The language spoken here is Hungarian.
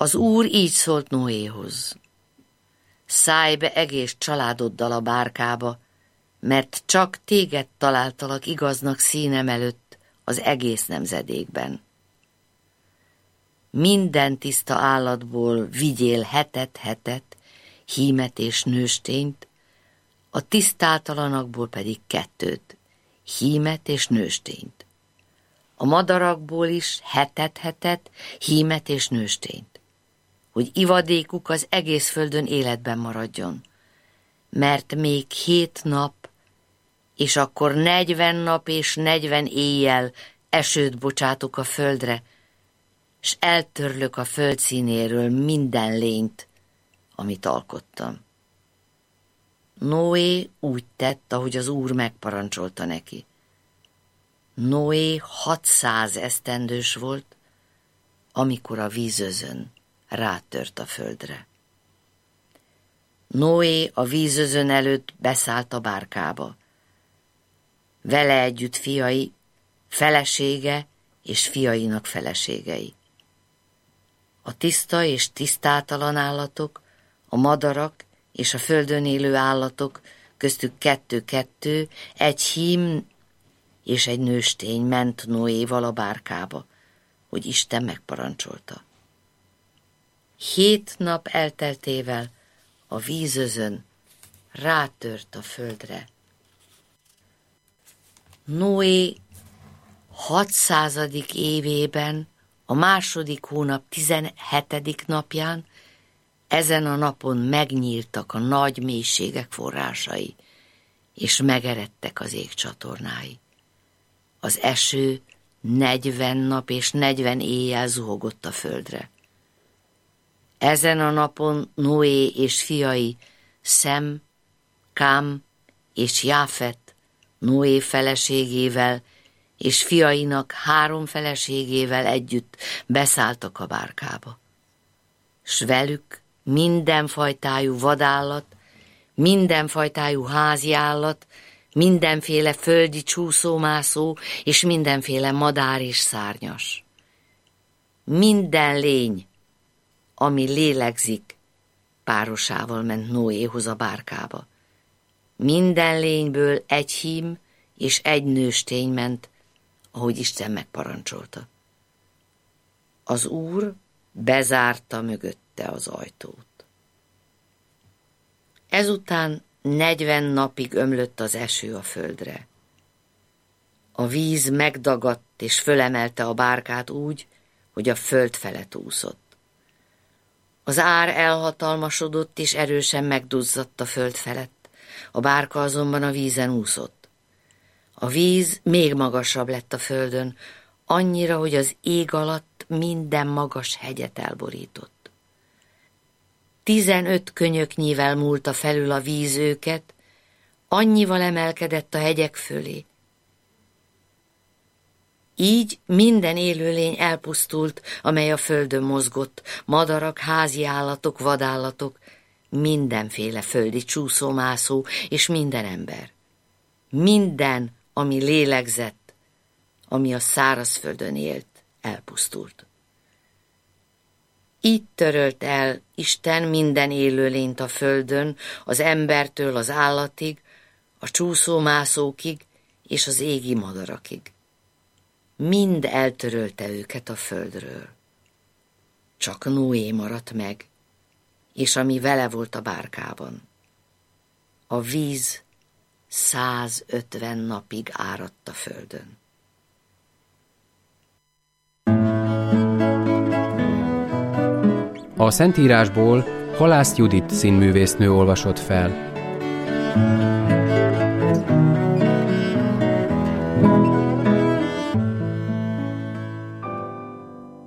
Az Úr így szólt Noéhoz: szállj be egész családoddal a bárkába, mert csak téged találtalak igaznak színem előtt az egész nemzedékben. Minden tiszta állatból vigyél hetet, hímet és nőstényt, a tisztátalanakból pedig 2, hímet és nőstényt. A madarakból is hetet, hímet és nőstényt, hogy ivadékuk az egész földön életben maradjon, mert még 7 nap, és akkor 40 nap és 40 éjjel esőt bocsátok a földre, s eltörlök a föld színéről minden lényt, amit alkottam. Noé úgy tett, ahogy az Úr megparancsolta neki. Noé 600 esztendős volt, amikor a vízözön rátört a földre. Noé a vízözön előtt beszállt a bárkába. Vele együtt fiai, felesége és fiainak feleségei. A tiszta és tisztátalan állatok, a madarak és a földön élő állatok, köztük 2, egy hím és egy nőstény ment Noéval a bárkába, hogy Isten megparancsolta. 7 nap elteltével a vízözön rátört a földre. Noé 600. évében, a 2. hónap 17. napján, ezen a napon megnyíltak a nagy mélységek forrásai, és megeredtek az ég csatornái. Az eső 40 nap és 40 éjjel zuhogott a földre. Ezen a napon Noé és fiai, Szem, Kám és Jáfet, Noé feleségével és fiainak 3 feleségével együtt beszálltak a bárkába. S velük mindenfajtájú vadállat, mindenfajtájú házi állat, mindenféle földi csúszómászó és mindenféle madár és szárnyas. Minden lény, ami lélegzik, párosával ment Noéhoz a bárkába. Minden lényből egy hím és egy nőstény ment, ahogy Isten megparancsolta. Az Úr bezárta mögötte az ajtót. Ezután 40 napig ömlött az eső a földre. A víz megdagadt és fölemelte a bárkát úgy, hogy a föld felett úszott. Az ár elhatalmasodott és erősen megduzzadt a föld felett, a bárka azonban a vízen úszott. A víz még magasabb lett a földön, annyira, hogy az ég alatt minden magas hegyet elborított. 15 könyöknyivel múlta felül a víz őket, annyival emelkedett a hegyek fölé. Így minden élőlény elpusztult, amely a földön mozgott, madarak, házi állatok, vadállatok, mindenféle földi csúszómászó és minden ember. Minden, ami lélegzett, ami a szárazföldön élt, elpusztult. Így törölt el Isten minden élőlényt a földön, az embertől az állatig, a csúszómászókig és az égi madarakig. Mind eltörölte őket a földről. Csak Noé maradt meg, és ami vele volt a bárkában. A víz 150 napig áradt a földön. A Szentírásból Halász Judit színművésznő olvasott fel.